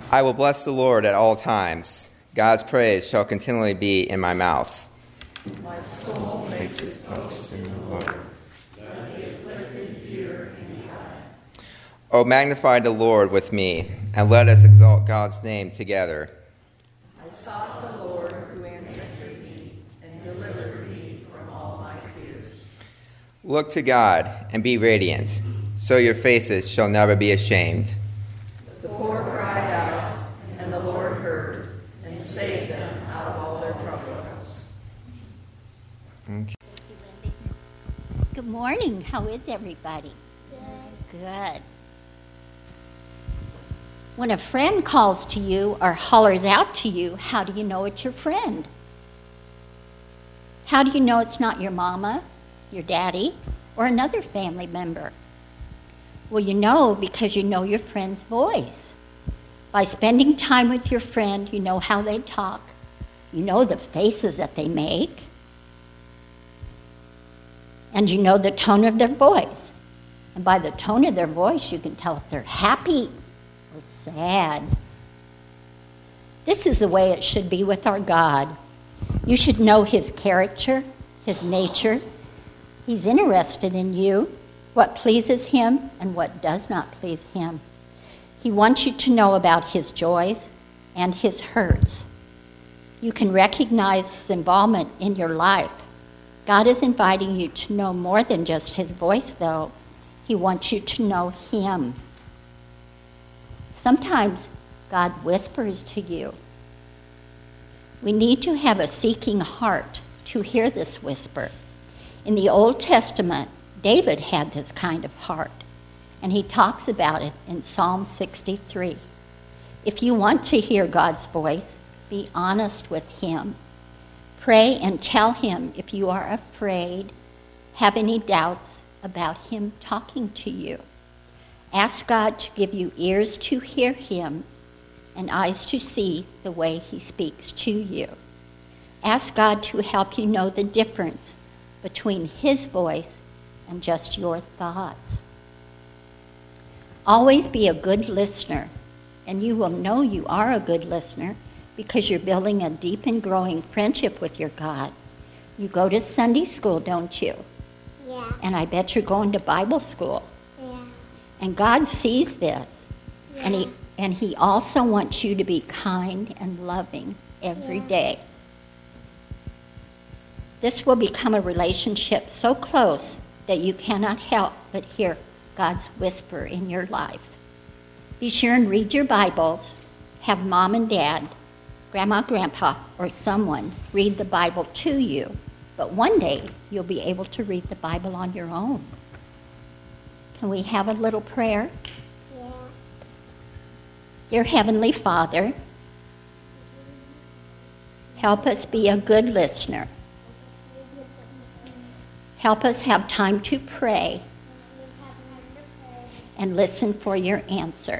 I will bless the Lord at all times. God's praise shall continually be in my mouth. My soul makes its boast in the Lord. Let the afflicted hear and be glad. O magnify the Lord with me, and let us exalt God's name together. I sought the Lord who answered me and delivered me from all my fears. Look to God and be radiant, so your faces shall never be ashamed. The poor cried out, and the Lord heard, and saved them out of all their troubles. Okay. Good morning. How is everybody? Good. When a friend calls to you or hollers out to you, how do you know it's your friend? How do you know it's not your mama, your daddy, or another family member? Well, you know because you know your friend's voice. By spending time with your friend, you know how they talk. You know the faces that they make. And you know the tone of their voice. And by the tone of their voice, you can tell if they're happy or sad. This is the way it should be with our God. You should know his character, his nature. He's interested in you, what pleases him and what does not please him. He wants you to know about his joys and his hurts. You can recognize his involvement in your life. God is inviting you to know more than just his voice, though. He wants you to know him. Sometimes God whispers to you. We need to have a seeking heart to hear this whisper. In the Old Testament, David had this kind of heart, and he talks about it in Psalm 63. If you want to hear God's voice, be honest with him. Pray and tell him if you are afraid, have any doubts about him talking to you. Ask God to give you ears to hear him and eyes to see the way he speaks to you. Ask God to help you know the difference between his voice and just your thoughts. Always be a good listener, and you will know you are a good listener because you're building a deep and growing friendship with your God. You go to Sunday school, don't you? Yeah. And I bet you're going to Bible school. Yeah. And God sees this. Yeah. And he also wants you to be kind and loving every day. This will become a relationship so close that you cannot help but hear God's whisper in your life. Be sure and read your Bibles. Have mom and dad, grandma, grandpa, or someone read the Bible to you. But one day, you'll be able to read the Bible on your own. Can we have a little prayer? Yeah. Dear Heavenly Father, help us be a good listener. Help us have time to pray and listen for your answer.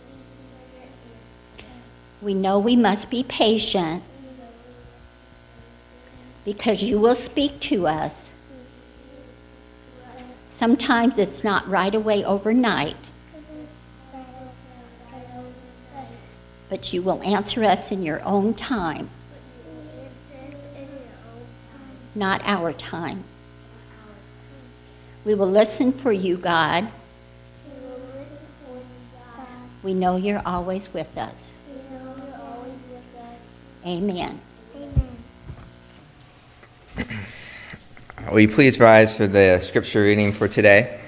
We know we must be patient because you will speak to us. Sometimes it's not right away overnight, but you will answer us in your own time, not our time. We will listen for you, God. We know you're always with us. Amen. Will you please rise for the scripture reading for today?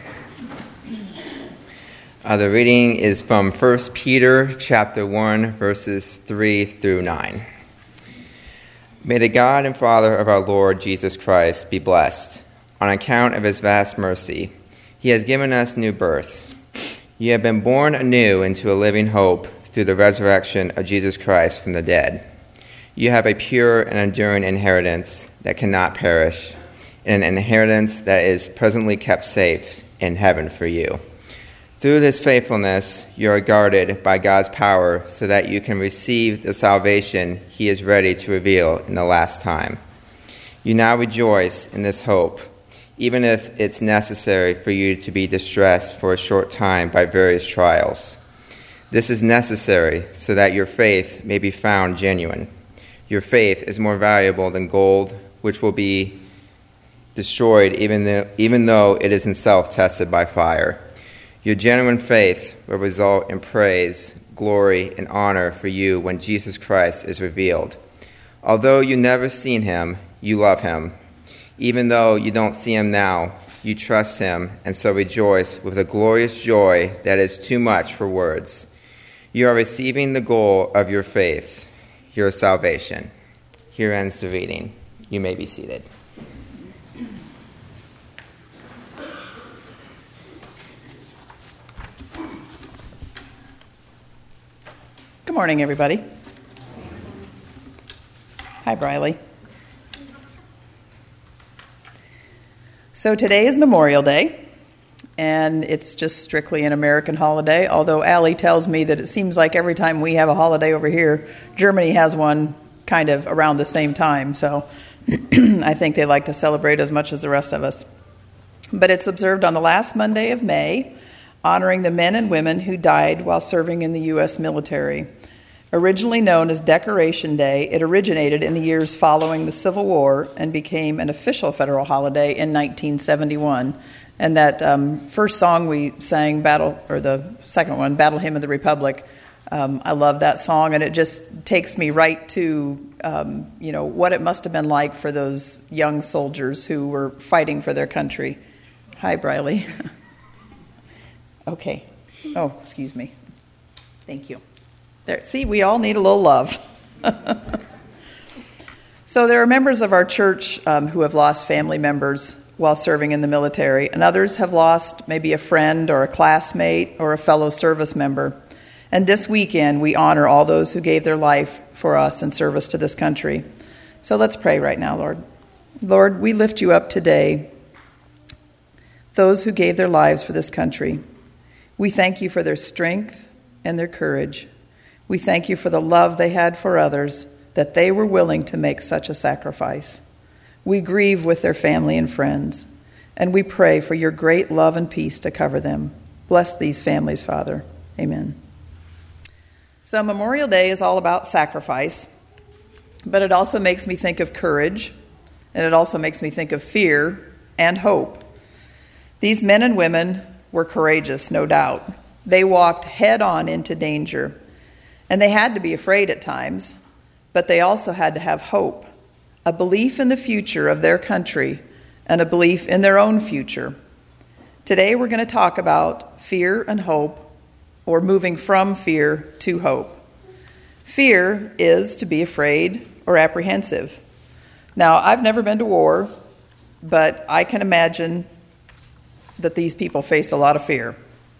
The reading is from 1 Peter chapter 1, verses 3 through 9. May the God and Father of our Lord Jesus Christ be blessed. On account of his vast mercy, he has given us new birth. You have been born anew into a living hope through the resurrection of Jesus Christ from the dead. You have a pure and enduring inheritance that cannot perish, and an inheritance that is presently kept safe in heaven for you. Through this faithfulness, you are guarded by God's power so that you can receive the salvation he is ready to reveal in the last time. You now rejoice in this hope, even if it's necessary for you to be distressed for a short time by various trials. This is necessary so that your faith may be found genuine. Your faith is more valuable than gold, which will be destroyed even though it is itself tested by fire. Your genuine faith will result in praise, glory, and honor for you when Jesus Christ is revealed. Although you never seen him, you love him. Even though you don't see him now, you trust him and so rejoice with a glorious joy that is too much for words. You are receiving the goal of your faith, your salvation. Here ends the reading. You may be seated. Good morning, everybody. Hi, Briley. So today is Memorial Day, and it's just strictly an American holiday, although Allie tells me that it seems like every time we have a holiday over here, Germany has one kind of around the same time, so I think they like to celebrate as much as the rest of us. But it's observed on the last Monday of May, honoring the men and women who died while serving in the U.S. military. Originally known as Decoration Day, it originated in the years following the Civil War and became an official federal holiday in 1971. And that first song we sang, the second one, Battle Hymn of the Republic, I love that song, and it just takes me right to, what it must have been like for those young soldiers who were fighting for their country. Hi, Briley. Okay. Oh, excuse me. Thank you. There, see, we all need a little love. So there are members of our church who have lost family members while serving in the military, and others have lost maybe a friend or a classmate or a fellow service member. And this weekend, we honor all those who gave their life for us in service to this country. So let's pray right now, Lord. Lord, we lift you up today, those who gave their lives for this country. We thank you for their strength and their courage. We thank you for the love they had for others, that they were willing to make such a sacrifice. We grieve with their family and friends, and we pray for your great love and peace to cover them. Bless these families, Father. Amen. So Memorial Day is all about sacrifice, but it also makes me think of courage, and it also makes me think of fear and hope. These men and women were courageous, no doubt. They walked head on into danger. And they had to be afraid at times, but they also had to have hope, a belief in the future of their country, and a belief in their own future. Today we're going to talk about fear and hope, or moving from fear to hope. Fear is to be afraid or apprehensive. Now, I've never been to war, but I can imagine that these people faced a lot of fear.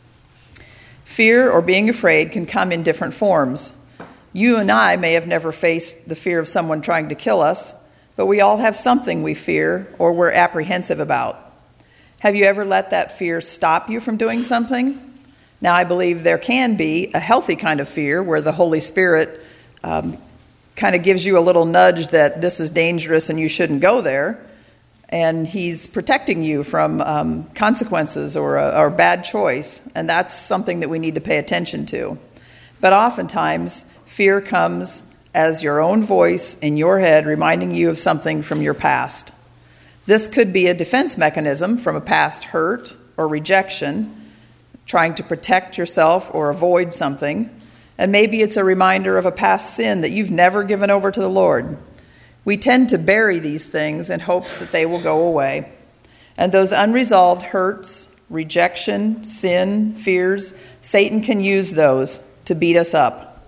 Fear or being afraid can come in different forms. You and I may have never faced the fear of someone trying to kill us, but we all have something we fear or we're apprehensive about. Have you ever let that fear stop you from doing something? Now, I believe there can be a healthy kind of fear where the Holy Spirit kind of gives you a little nudge that this is dangerous and you shouldn't go there. And he's protecting you from consequences or a bad choice. And that's something that we need to pay attention to. But oftentimes, fear comes as your own voice in your head reminding you of something from your past. This could be a defense mechanism from a past hurt or rejection, trying to protect yourself or avoid something. And maybe it's a reminder of a past sin that you've never given over to the Lord. We tend to bury these things in hopes that they will go away. And those unresolved hurts, rejection, sin, fears, Satan can use those to beat us up.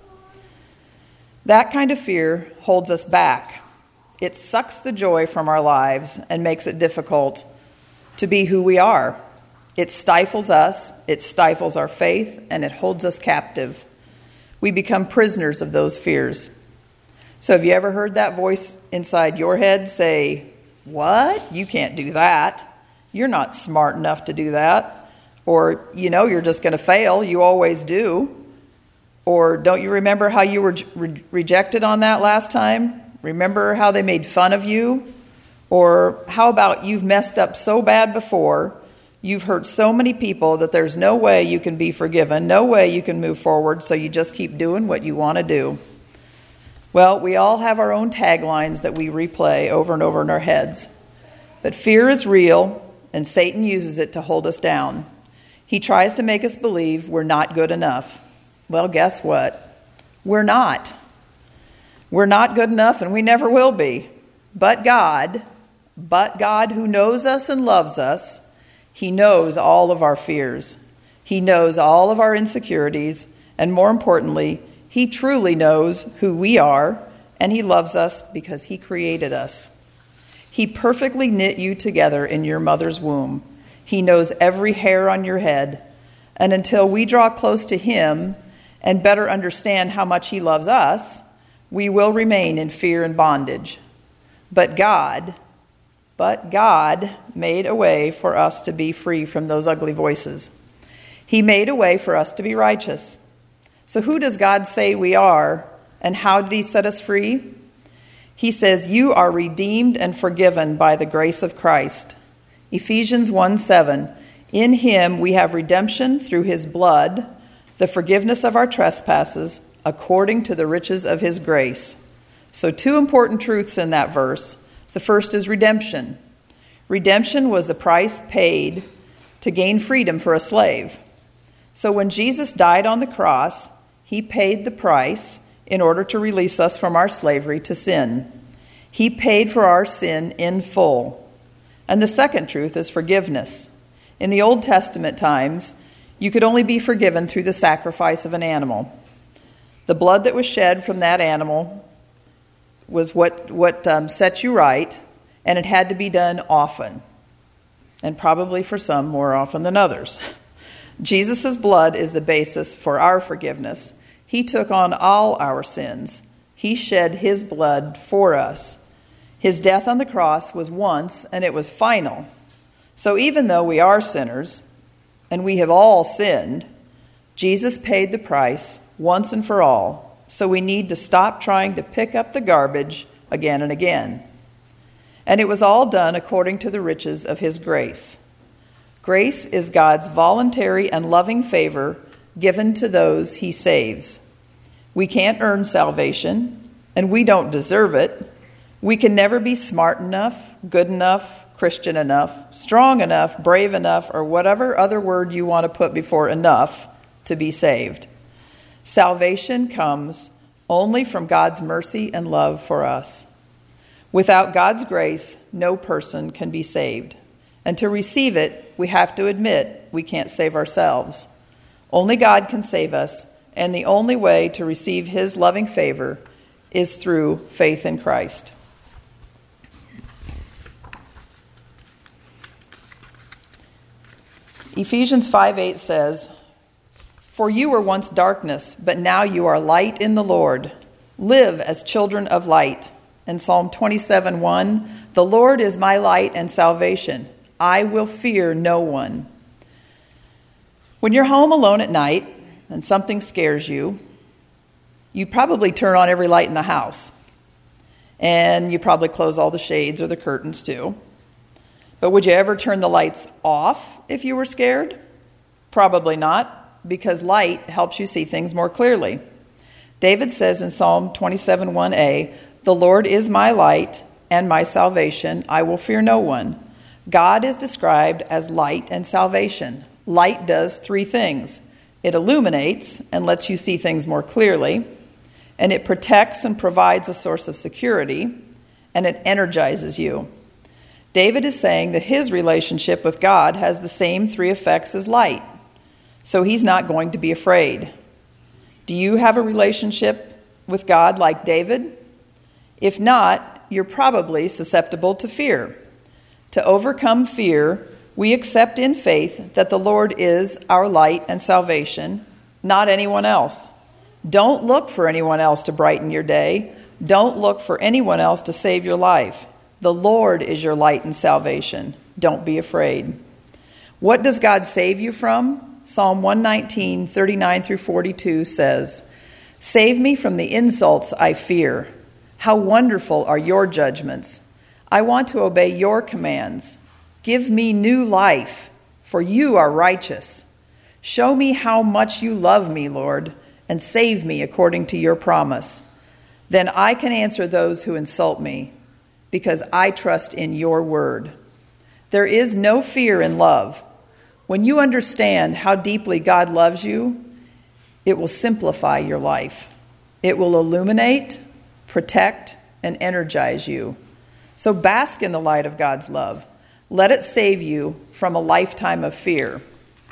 That kind of fear holds us back. It sucks the joy from our lives and makes it difficult to be who we are. It stifles us, it stifles our faith, and it holds us captive. We become prisoners of those fears. So have you ever heard that voice inside your head say, "What? You can't do that. You're not smart enough to do that." Or, you're just going to fail. You always do. Or, don't you remember how you were rejected on that last time? Remember how they made fun of you? Or how about you've messed up so bad before, You've hurt so many people that there's no way you can be forgiven, no way you can move forward, so you just keep doing what you want to do. Well, we all have our own taglines that we replay over and over in our heads. But fear is real, and Satan uses it to hold us down. He tries to make us believe we're not good enough. Well, guess what? We're not. We're not good enough, and we never will be. But God who knows us and loves us, He knows all of our fears. He knows all of our insecurities, and more importantly, He truly knows who we are, and He loves us because He created us. He perfectly knit you together in your mother's womb. He knows every hair on your head. And until we draw close to Him and better understand how much He loves us, we will remain in fear and bondage. But God made a way for us to be free from those ugly voices. He made a way for us to be righteous. So who does God say we are, and how did He set us free? He says, you are redeemed and forgiven by the grace of Christ. Ephesians 1:7, in Him we have redemption through His blood, the forgiveness of our trespasses, according to the riches of His grace. So 2 important truths in that verse. The first is redemption. Redemption was the price paid to gain freedom for a slave. So when Jesus died on the cross, He paid the price in order to release us from our slavery to sin. He paid for our sin in full. And the second truth is forgiveness. In the Old Testament times, you could only be forgiven through the sacrifice of an animal. The blood that was shed from that animal was what set you right, and it had to be done often, and probably for some more often than others. Jesus' blood is the basis for our forgiveness. He took on all our sins. He shed His blood for us. His death on the cross was once, and it was final. So even though we are sinners, and we have all sinned, Jesus paid the price once and for all. So we need to stop trying to pick up the garbage again and again. And it was all done according to the riches of His grace. Grace is God's voluntary and loving favor given to those He saves. We can't earn salvation, and we don't deserve it. We can never be smart enough, good enough, Christian enough, strong enough, brave enough, or whatever other word you want to put before enough to be saved. Salvation comes only from God's mercy and love for us. Without God's grace, no person can be saved. And to receive it, we have to admit we can't save ourselves. Only God can save us, and the only way to receive His loving favor is through faith in Christ. Ephesians 5:8 says, for you were once darkness, but now you are light in the Lord. Live as children of light. And Psalm 27:1, the Lord is my light and salvation. I will fear no one. When you're home alone at night and something scares you, you probably turn on every light in the house. And you probably close all the shades or the curtains too. But would you ever turn the lights off if you were scared? Probably not, because light helps you see things more clearly. David says in Psalm 27:1a, the Lord is my light and my salvation. I will fear no one. God is described as light and salvation. Light does 3 things. It illuminates and lets you see things more clearly, and it protects and provides a source of security, and it energizes you. David is saying that his relationship with God has the same 3 effects as light, so he's not going to be afraid. Do you have a relationship with God like David? If not, you're probably susceptible to fear. To overcome fear, we accept in faith that the Lord is our light and salvation, not anyone else. Don't look for anyone else to brighten your day. Don't look for anyone else to save your life. The Lord is your light and salvation. Don't be afraid. What does God save you from? Psalm 119, 39 through 42 says, save me from the insults I fear. How wonderful are your judgments. I want to obey your commands. Give me new life, for you are righteous. Show me how much you love me, Lord, and save me according to your promise. Then I can answer those who insult me, because I trust in your word. There is no fear in love. When you understand how deeply God loves you, it will simplify your life. It will illuminate, protect, and energize you. So bask in the light of God's love. Let it save you from a lifetime of fear.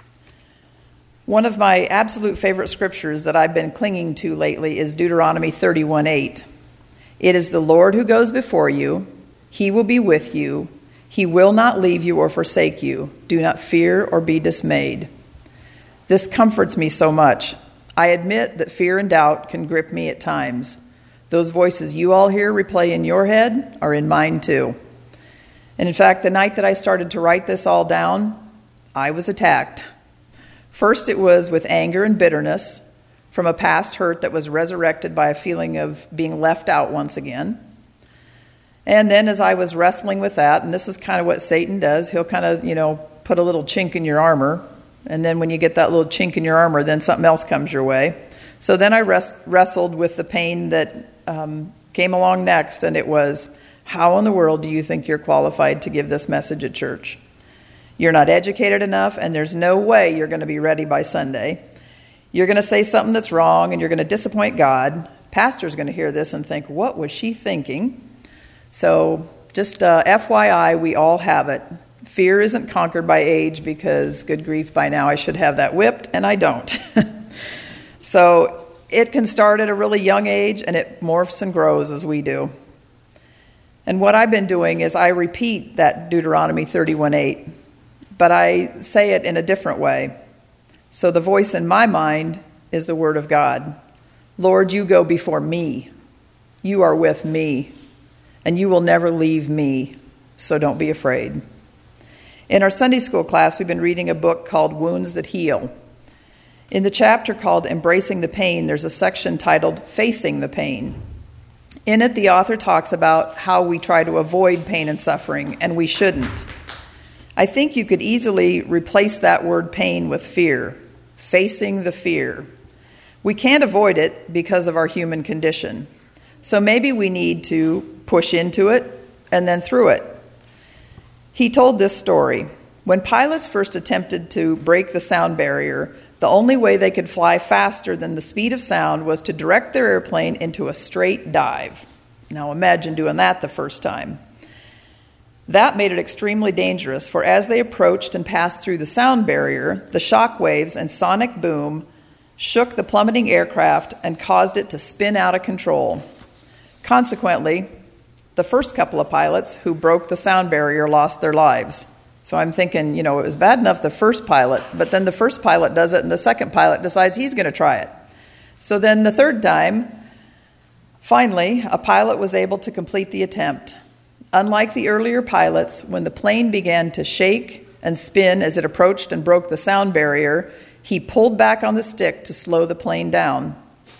One of my absolute favorite scriptures that I've been clinging to lately is Deuteronomy 31:8. It is the Lord who goes before you. He will be with you. He will not leave you or forsake you. Do not fear or be dismayed. This comforts me so much. I admit that fear and doubt can grip me at times. Those voices you all hear replay in your head are in mine too. And in fact, the night that I started to write this all down, I was attacked. First, it was with anger and bitterness from a past hurt that was resurrected by a feeling of being left out once again. And then as I was wrestling with that, and this is kind of what Satan does, he'll kind of, put a little chink in your armor. And then when you get that little chink in your armor, then something else comes your way. So then I wrestled with the pain that came along next, and it was, how in the world do you think you're qualified to give this message at church? You're not educated enough, and there's no way you're going to be ready by Sunday. You're going to say something that's wrong, and you're going to disappoint God. Pastor's going to hear this and think, what was she thinking? So just FYI, we all have it. Fear isn't conquered by age, because good grief, by now I should have that whipped, and I don't. So it can start at a really young age, and it morphs and grows as we do. And what I've been doing is I repeat that Deuteronomy 31:8, but I say it in a different way. So the voice in my mind is the word of God. Lord, you go before me. You are with me, and you will never leave me, so don't be afraid. In our Sunday school class, we've been reading a book called Wounds That Heal. In the chapter called Embracing the Pain, there's a section titled Facing the Pain. In it, the author talks about how we try to avoid pain and suffering, and we shouldn't. I think you could easily replace that word pain with fear, facing the fear. We can't avoid it because of our human condition. So maybe we need to push into it and then through it. He told this story. When pilots first attempted to break the sound barrier, the only way they could fly faster than the speed of sound was to direct their airplane into a straight dive. Now imagine doing that the first time. That made it extremely dangerous, for as they approached and passed through the sound barrier, the shock waves and sonic boom shook the plummeting aircraft and caused it to spin out of control. Consequently, the first couple of pilots who broke the sound barrier lost their lives. So I'm thinking, it was bad enough the first pilot, but then the first pilot does it and the second pilot decides he's going to try it. So then the third time, finally, a pilot was able to complete the attempt. Unlike the earlier pilots, when the plane began to shake and spin as it approached and broke the sound barrier, he pulled back on the stick to slow the plane down.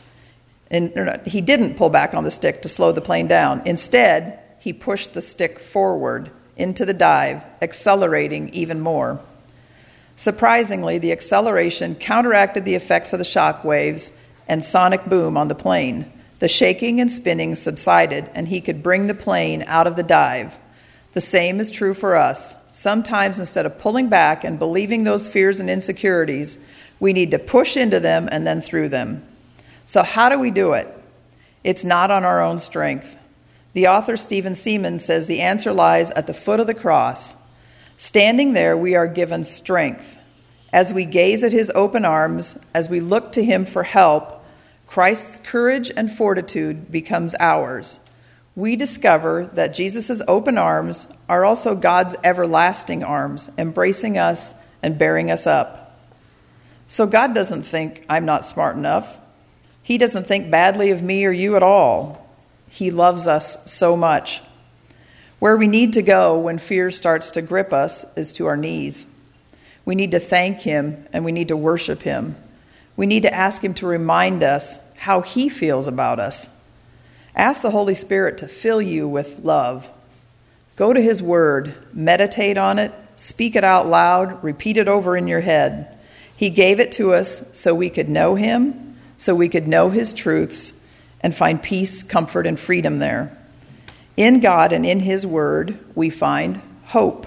He didn't pull back on the stick to slow the plane down. Instead, he pushed the stick forward into the dive, accelerating even more. Surprisingly, the acceleration counteracted the effects of the shock waves and sonic boom on the plane. The shaking and spinning subsided, and he could bring the plane out of the dive. The same is true for us. Sometimes, instead of pulling back and believing those fears and insecurities, we need to push into them and then through them. So how do we do it? It's not on our own strength. The author Stephen Seaman says the answer lies at the foot of the cross. Standing there, we are given strength. As we gaze at his open arms, as we look to him for help, Christ's courage and fortitude becomes ours. We discover that Jesus' open arms are also God's everlasting arms, embracing us and bearing us up. So God doesn't think I'm not smart enough. He doesn't think badly of me or you at all. He loves us so much. Where we need to go when fear starts to grip us is to our knees. We need to thank him and we need to worship him. We need to ask him to remind us how he feels about us. Ask the Holy Spirit to fill you with love. Go to his word, meditate on it, speak it out loud, repeat it over in your head. He gave it to us so we could know him, so we could know his truths, and find peace, comfort, and freedom there. In God and in his word, we find hope.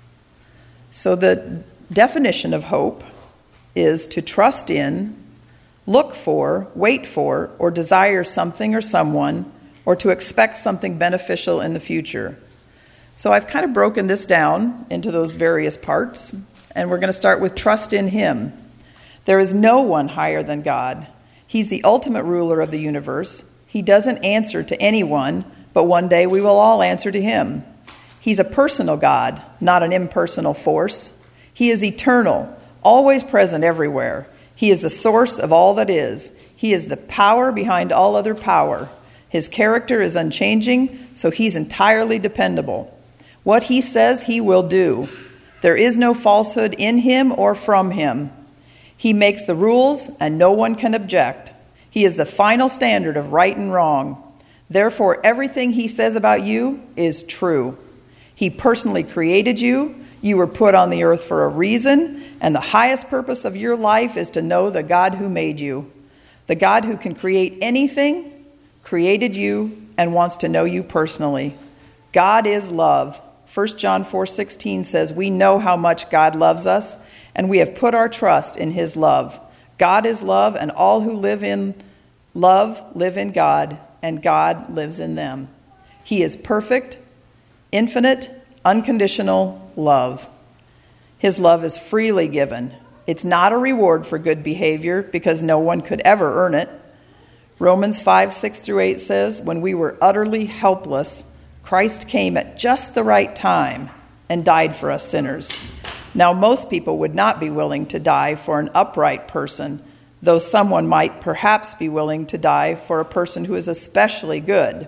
So the definition of hope is to trust in, look for, wait for, or desire something or someone, or to expect something beneficial in the future. So I've kind of broken this down into those various parts, and we're going to start with trust in him. There is no one higher than God. He's the ultimate ruler of the universe. He doesn't answer to anyone, but one day we will all answer to him. He's a personal God, not an impersonal force. He is eternal, always present everywhere. He is the source of all that is. He is the power behind all other power. His character is unchanging, so he's entirely dependable. What he says, he will do. There is no falsehood in him or from him. He makes the rules, and no one can object. He is the final standard of right and wrong. Therefore, everything he says about you is true. He personally created you. You were put on the earth for a reason, and the highest purpose of your life is to know the God who made you. The God who can create anything created you and wants to know you personally. God is love. 1 John 4:16 says, we know how much God loves us, and we have put our trust in his love. God is love, and all who live in love live in God, and God lives in them. He is perfect, infinite, unconditional love. His love is freely given. It's not a reward for good behavior because no one could ever earn it. Romans 5:6-8 says, when we were utterly helpless, Christ came at just the right time and died for us sinners. Now, most people would not be willing to die for an upright person, though someone might perhaps be willing to die for a person who is especially good.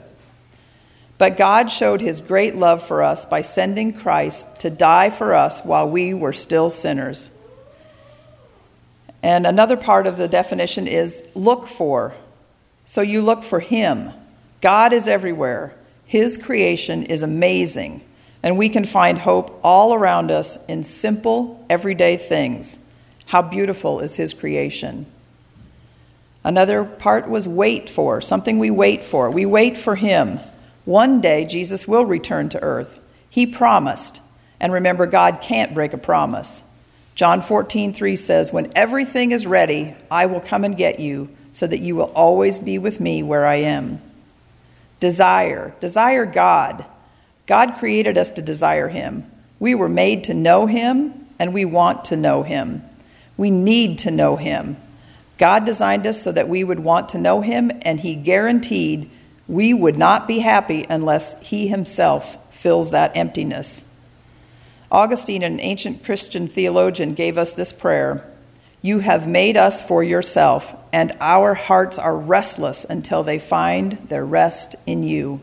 But God showed his great love for us by sending Christ to die for us while we were still sinners. And another part of the definition is look for. So you look for him. God is everywhere. His creation is amazing, and we can find hope all around us in simple, everyday things. How beautiful is his creation. Another part was wait for, something we wait for. We wait for him. One day, Jesus will return to earth. He promised. And remember, God can't break a promise. John 14:3 says, when everything is ready, I will come and get you so that you will always be with me where I am. Desire God. God created us to desire him. We were made to know him, and we want to know him. We need to know him. God designed us so that we would want to know him, and he guaranteed we would not be happy unless he himself fills that emptiness. Augustine, an ancient Christian theologian, gave us this prayer: you have made us for yourself, and our hearts are restless until they find their rest in you.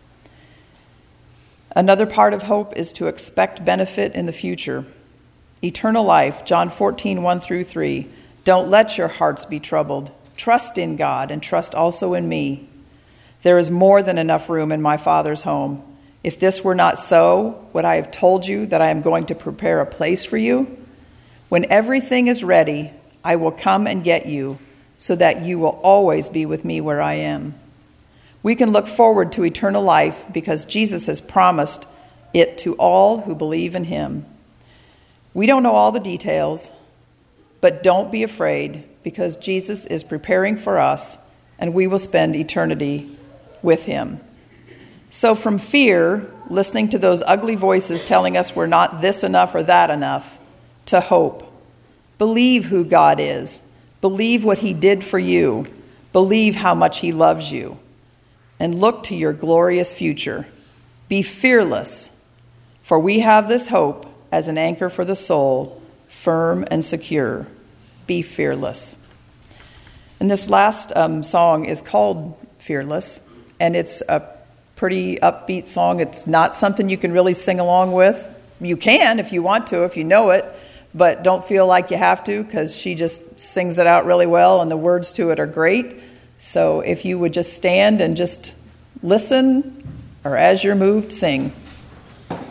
Another part of hope is to expect benefit in the future. Eternal life, John 14:1-3. Don't let your hearts be troubled. Trust in God and trust also in me. There is more than enough room in my Father's home. If this were not so, would I have told you that I am going to prepare a place for you? When everything is ready, I will come and get you, so that you will always be with me where I am. We can look forward to eternal life because Jesus has promised it to all who believe in him. We don't know all the details, but don't be afraid because Jesus is preparing for us, and we will spend eternity with him. So from fear, listening to those ugly voices telling us we're not this enough or that enough, to hope. Believe who God is. Believe what he did for you. Believe how much he loves you. And look to your glorious future. Be fearless, for we have this hope as an anchor for the soul, firm and secure. Be fearless. And this last song is called Fearless, and it's a pretty upbeat song. It's not something you can really sing along with. You can if you want to, if you know it, but don't feel like you have to because she just sings it out really well and the words to it are great. So if you would just stand and just listen, or as you're moved, sing.